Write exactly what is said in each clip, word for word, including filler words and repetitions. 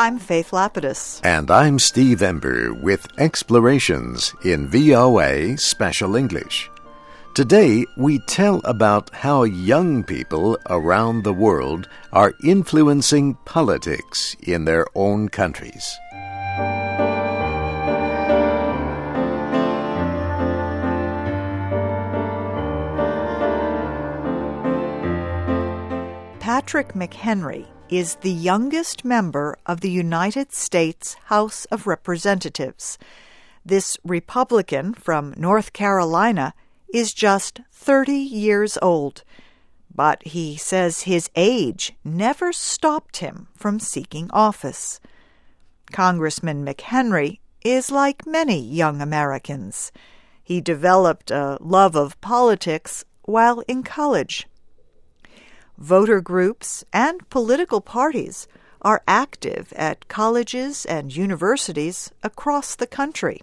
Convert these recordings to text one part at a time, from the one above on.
I'm Faith Lapidus. And I'm Steve Ember with Explorations in V O A Special English. Today, we tell about how young people around the world are influencing politics in their own countries. Patrick McHenry is the youngest member of the United States House of Representatives. This Republican from North Carolina is just thirty years old, but he says his age never stopped him from seeking office. Congressman McHenry is like many young Americans. He developed a love of politics while in college. Voter groups and political parties are active at colleges and universities across the country.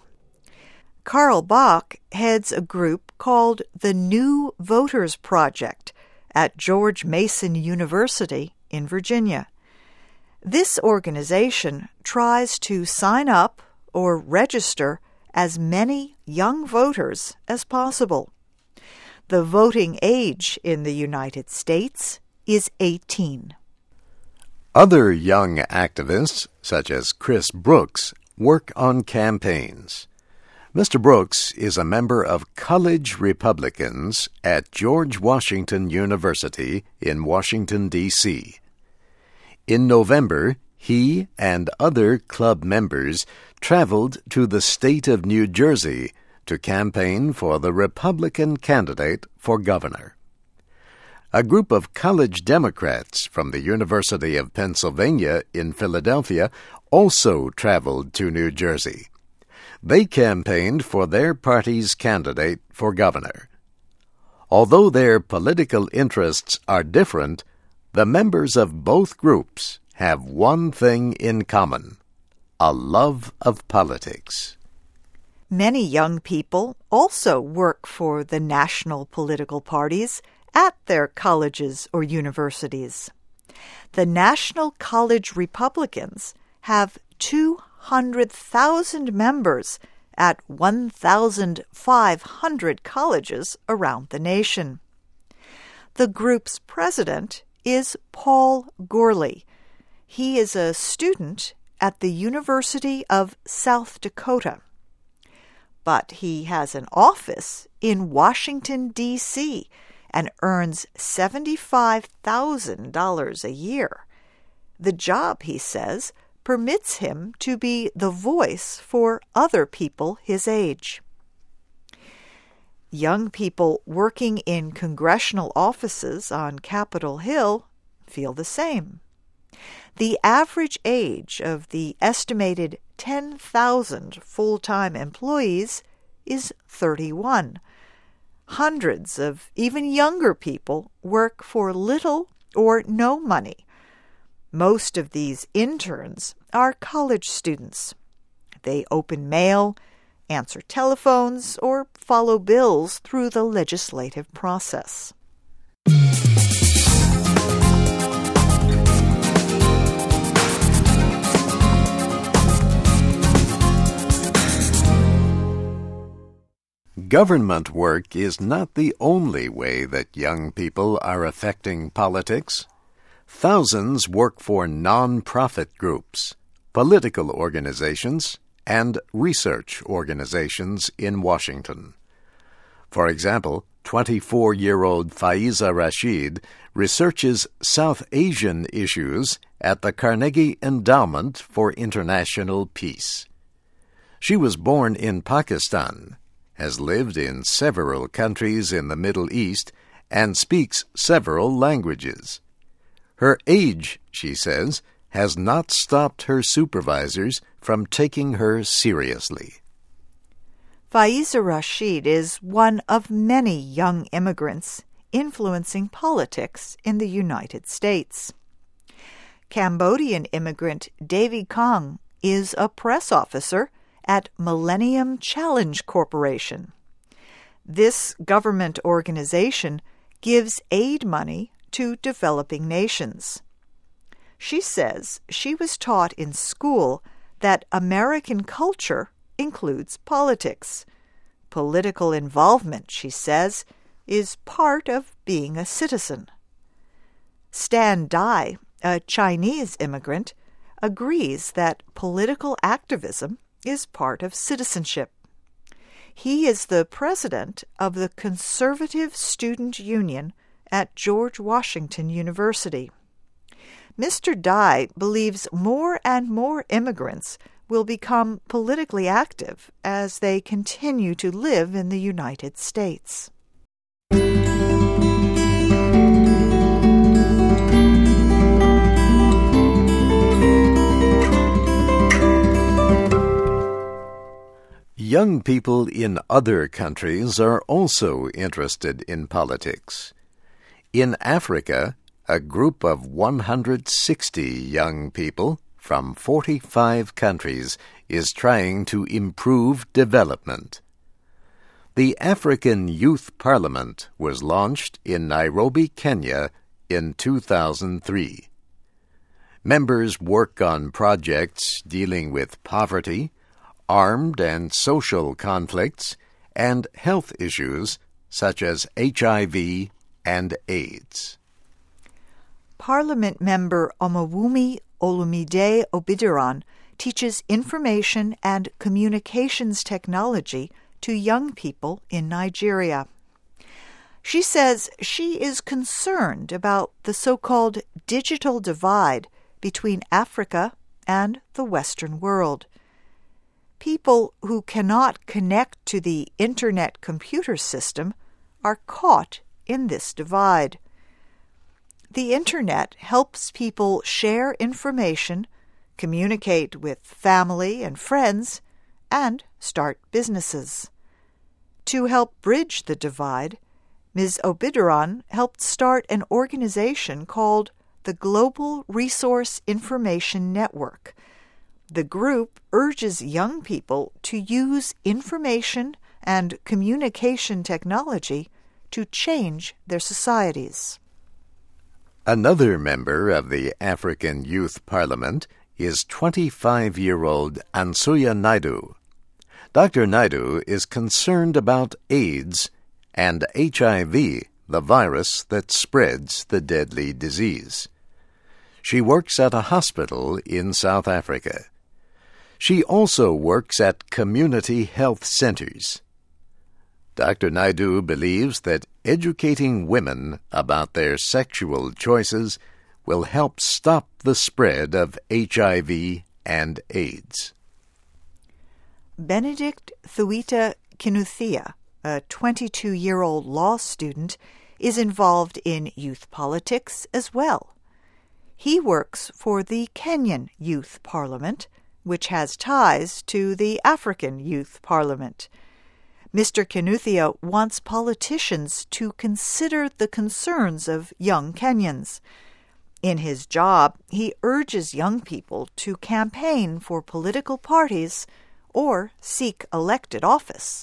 Carl Bach heads a group called the New Voters Project at George Mason University in Virginia. This organization tries to sign up or register as many young voters as possible. The voting age in the United States is eighteen. Other young activists, such as Chris Brooks, work on campaigns. Mister Brooks is a member of College Republicans at George Washington University in Washington, D C In November, he and other club members traveled to the state of New Jersey to campaign for the Republican candidate for governor. A group of college Democrats from the University of Pennsylvania in Philadelphia also traveled to New Jersey. They campaigned for their party's candidate for governor. Although their political interests are different, the members of both groups have one thing in common: a love of politics. Many young people also work for the national political parties at their colleges or universities. The National College Republicans have two hundred thousand members at one thousand five hundred colleges around the nation. The group's president is Paul Gourley. He is a student at the University of South Dakota. But he has an office in Washington, D C, and earns seventy-five thousand dollars a year. The job, he says, permits him to be the voice for other people his age. Young people working in congressional offices on Capitol Hill feel the same. The average age of the estimated ten thousand full-time employees is thirty-one. Hundreds of even younger people work for little or no money. Most of these interns are college students. They open mail, answer telephones, or follow bills through the legislative process. Government work is not the only way that young people are affecting politics. Thousands work for non-profit groups, political organizations, and research organizations in Washington. For example, twenty-four-year-old Faiza Rashid researches South Asian issues at the Carnegie Endowment for International Peace. She was born in Pakistan, has lived in several countries in the Middle East, and speaks several languages. Her age, she says, has not stopped her supervisors from taking her seriously. Faiza Rashid is one of many young immigrants influencing politics in the United States. Cambodian immigrant Davy Kong is a press officer at Millennium Challenge Corporation. This government organization gives aid money to developing nations. She says she was taught in school that American culture includes politics. Political involvement, she says, is part of being a citizen. Stan Dai, a Chinese immigrant, agrees that political activism is part of citizenship. He is the president of the Conservative Student Union at George Washington University. Mister Dai believes more and more immigrants will become politically active as they continue to live in the United States. Young people in other countries are also interested in politics. In Africa, a group of one hundred sixty young people from forty-five countries is trying to improve development. The African Youth Parliament was launched in Nairobi, Kenya in two thousand three. Members work on projects dealing with poverty, armed and social conflicts, and health issues such as H I V and AIDS. Parliament member Omowumi Olumide Obidiran teaches information and communications technology to young people in Nigeria. She says she is concerned about the so-called digital divide between Africa and the Western world. People who cannot connect to the Internet computer system are caught in this divide. The Internet helps people share information, communicate with family and friends, and start businesses. To help bridge the divide, Miz Obidiran helped start an organization called the Global Resource Information Network. The group urges young people to use information and communication technology to change their societies. Another member of the African Youth Parliament is twenty-five-year-old Ansuya Naidu. Doctor Naidu is concerned about AIDS and H I V, the virus that spreads the deadly disease. She works at a hospital in South Africa. She also works at community health centers. Doctor Naidu believes that educating women about their sexual choices will help stop the spread of H I V and AIDS. Benedict Thuita Kinuthia, a twenty-two-year-old law student, is involved in youth politics as well. He works for the Kenyan Youth Parliament, which has ties to the African Youth Parliament. Mister Kinuthia wants politicians to consider the concerns of young Kenyans. In his job, he urges young people to campaign for political parties or seek elected office.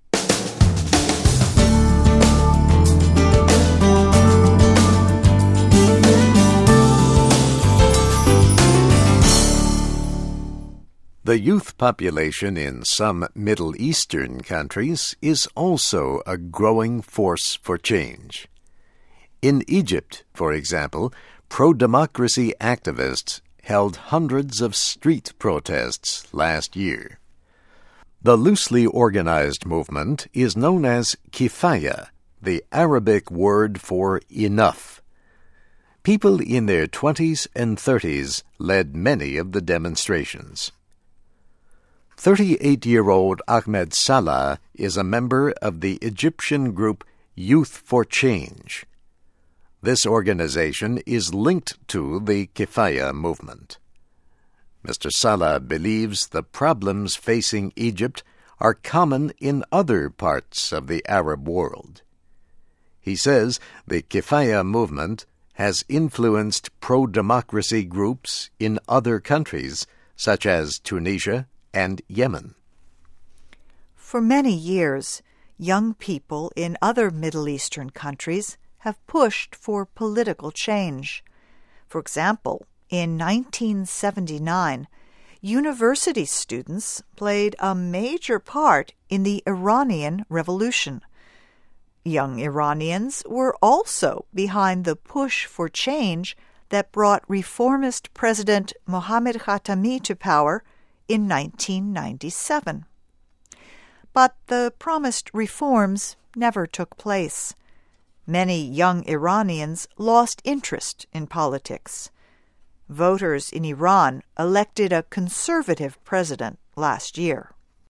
The youth population in some Middle Eastern countries is also a growing force for change. In Egypt, for example, pro-democracy activists held hundreds of street protests last year. The loosely organized movement is known as Kifaya, the Arabic word for enough. People in their twenties and thirties led many of the demonstrations. thirty-eight-year-old Ahmed Salah is a member of the Egyptian group Youth for Change. This organization is linked to the Kifaya movement. Mister Salah believes the problems facing Egypt are common in other parts of the Arab world. He says the Kifaya movement has influenced pro-democracy groups in other countries, such as Tunisia and Yemen. For many years, young people in other Middle Eastern countries have pushed for political change. For example, In nineteen seventy-nine, university students played a major part in the Iranian Revolution. Young Iranians were also behind the push for change that brought reformist President Mohammad Khatami to power in nineteen ninety-seven. But the promised reforms never took place. Many young Iranians lost interest in politics. Voters in Iran elected a conservative president last year.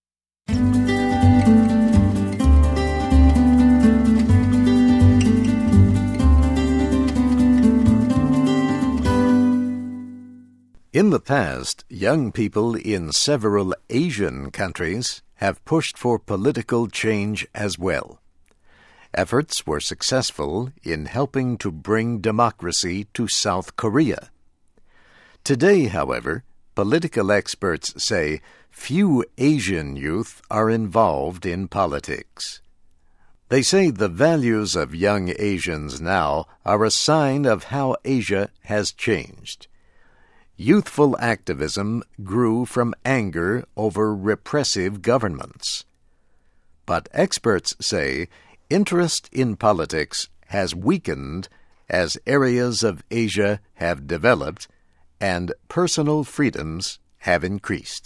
In the past, young people in several Asian countries have pushed for political change as well. Efforts were successful in helping to bring democracy to South Korea. Today, however, political experts say few Asian youth are involved in politics. They say the values of young Asians now are a sign of how Asia has changed. Youthful activism grew from anger over repressive governments. But experts say interest in politics has weakened as areas of Asia have developed and personal freedoms have increased.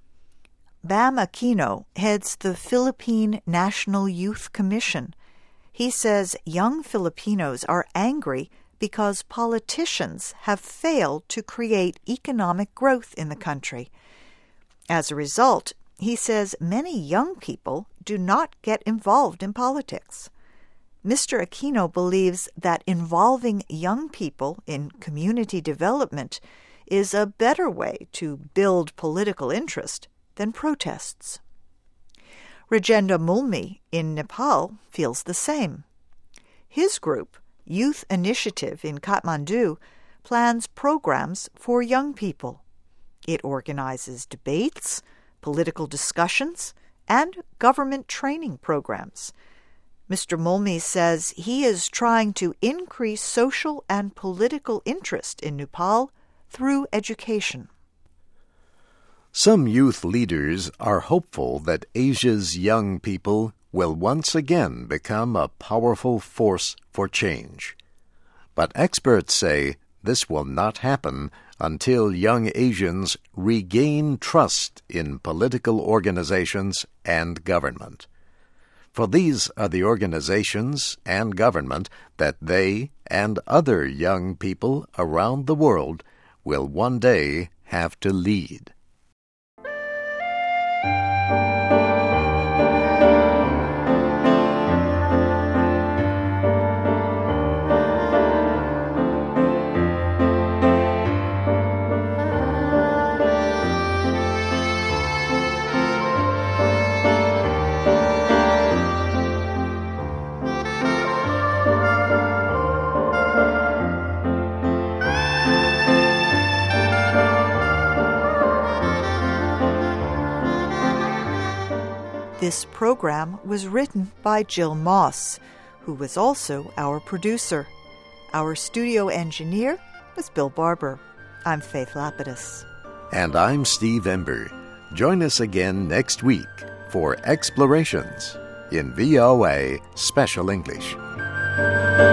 Bam Aquino heads the Philippine National Youth Commission. He says young Filipinos are angry because politicians have failed to create economic growth in the country. As a result, he says many young people do not get involved in politics. Mister Aquino believes that involving young people in community development is a better way to build political interest than protests. Rajendra Mulmi in Nepal feels the same. His group, Youth Initiative in Kathmandu, plans programs for young people. It organizes debates, political discussions, and government training programs. Mister Mulmi says he is trying to increase social and political interest in Nepal through education. Some youth leaders are hopeful that Asia's young people will once again become a powerful force for change. But experts say this will not happen until young Asians regain trust in political organizations and government. For these are the organizations and government that they and other young people around the world will one day have to lead. This program was written by Jill Moss, who was also our producer. Our studio engineer was Bill Barber. I'm Faith Lapidus. And I'm Steve Ember. Join us again next week for Explorations in V O A Special English.